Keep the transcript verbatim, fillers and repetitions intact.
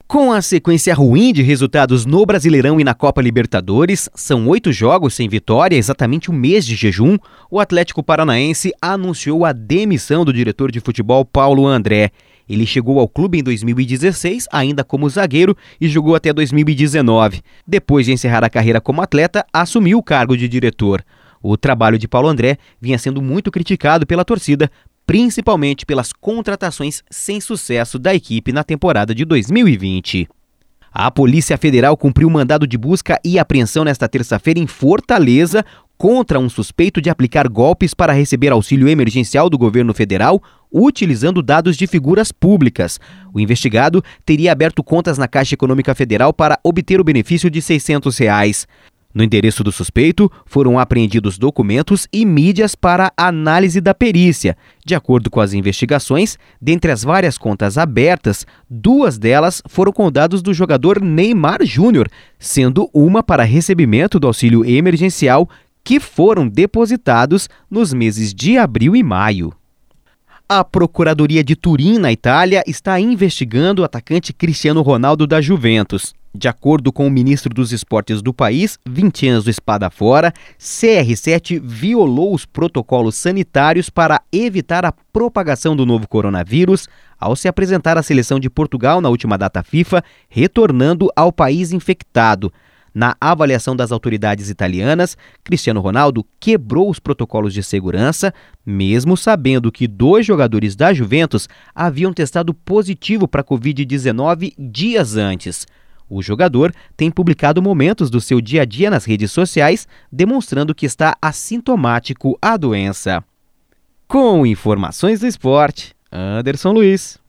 Com a sequência ruim de resultados no Brasileirão e na Copa Libertadores, são oito jogos sem vitória, exatamente um mês de jejum, o Atlético Paranaense anunciou a demissão do diretor de futebol Paulo André. Ele chegou ao clube em dois mil e dezesseis, ainda como zagueiro, e jogou até dois mil e dezenove. Depois de encerrar a carreira como atleta, assumiu o cargo de diretor. O trabalho de Paulo André vinha sendo muito criticado pela torcida, principalmente pelas contratações sem sucesso da equipe na temporada de dois mil e vinte. A Polícia Federal cumpriu mandado de busca e apreensão nesta terça-feira em Fortaleza contra um suspeito de aplicar golpes para receber auxílio emergencial do governo federal utilizando dados de figuras públicas. O investigado teria aberto contas na Caixa Econômica Federal para obter o benefício de seiscentos reais. No endereço do suspeito, foram apreendidos documentos e mídias para análise da perícia. De acordo com as investigações, dentre as várias contas abertas, duas delas foram com dados do jogador Neymar Júnior, sendo uma para recebimento do auxílio emergencial, que foram depositados nos meses de abril e maio. A Procuradoria de Turim, na Itália, está investigando o atacante Cristiano Ronaldo da Juventus. De acordo com o ministro dos Esportes do país, Vincenzo Spadafora, C R sete violou os protocolos sanitários para evitar a propagação do novo coronavírus ao se apresentar à seleção de Portugal na última data FIFA, retornando ao país infectado. Na avaliação das autoridades italianas, Cristiano Ronaldo quebrou os protocolos de segurança, mesmo sabendo que dois jogadores da Juventus haviam testado positivo para a covid dezenove dias antes. O jogador tem publicado momentos do seu dia a dia nas redes sociais, demonstrando que está assintomático à doença. Com informações do esporte, Anderson Luiz.